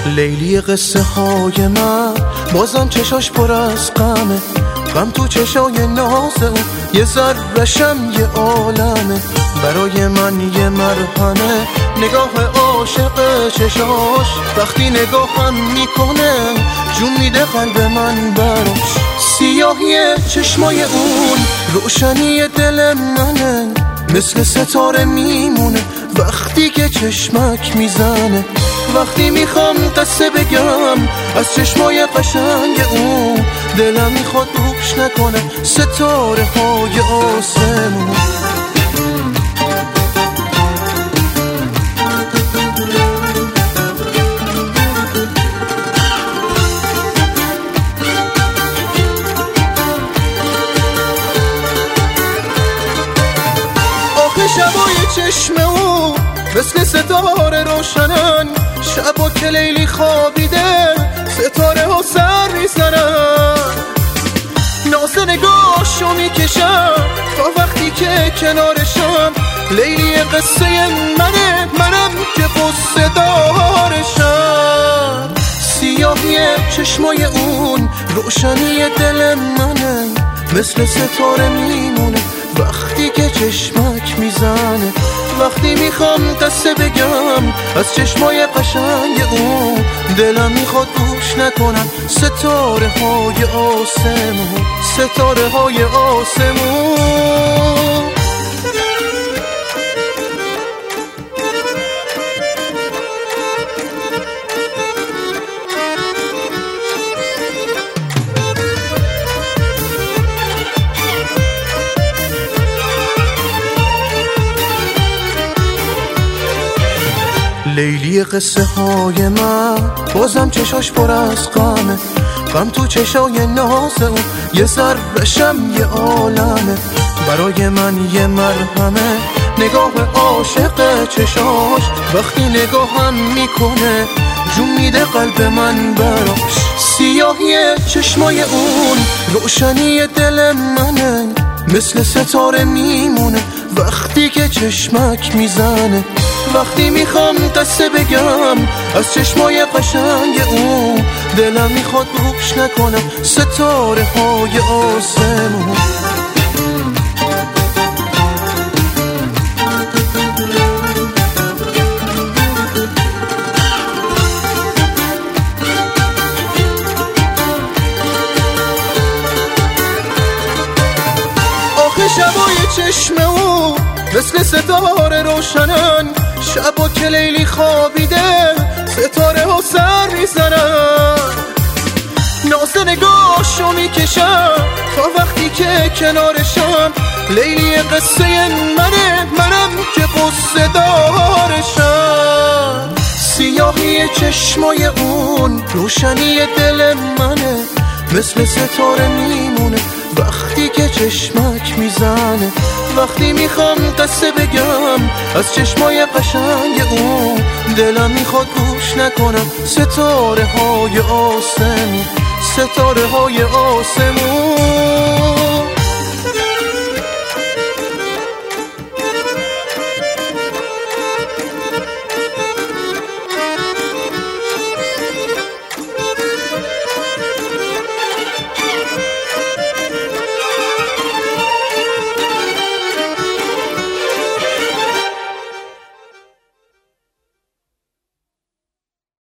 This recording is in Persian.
لیلی قصه های من بازم چشاش پر از غمه، غم تو چشای ناز اون یه ذره‌شم یه عالمه. برای من یه مرهمه نگاه عاشق چشاش، وقتی نگاهم میکنه جون میده قلب من براش. سیاهی چشمای اون روشنی دل منه، مثل ستاره میمونه وقتی که چشمک میزنه. وقتی میخوام قصه بگم از چشمای قشنگ اون، دلم میخواد گوش نکنه ستاره های آسمون. آخه شبای چشم اون مثل ستاره روشنن، شبا که لیلی خوابیده ستاره ها سر میزنن. ناز نگاهشو میکشم تا وقتی که کنارشم، لیلی قصه منم که قصه دارشم. سیاهی چشمای اون روشنی دل منه، مثل ستاره میمونه وقتی که چشمک میزنه. وقتی میخوام قصه بگم از چشمای قشنگ اون، دلم میخواد گوش نکنم ستاره های آسمون، ستاره های آسمون. لیلی قصه های من بازم چشاش پر از غمه، غم تو چشای ناز اون یه ذره‌شم یه عالمه. برای من یه مرهمه نگاه عاشق چشاش، وقتی نگاهم میکنه جون میده قلب من براش. سیاهی چشمای اون روشنی دل منه، مثل ستاره میمونه وقتی که چشمک میزنه. وقتی میخوام قصه بگم از چشمای قشنگ اون، دلم میخواد گوش نکنم ستاره های آسمون. آخه شبای چشم اون مثل ستاره روشنن، شبا که لیلی خوابیده ستاره ها سر میزنن. ناز نگاهشو میکشم تا وقتی که کنارشم، لیلی قصه منم که قصه دارشم. سیاهی چشمای اون روشنی دل منه، مثل ستاره میمونه وقتی که چشمک میزنه. وقتی میخوام قصه بگم از چشمای قشنگ اون، دلم میخواد گوش نکنم ستاره های آسمون، ستاره های آسمون.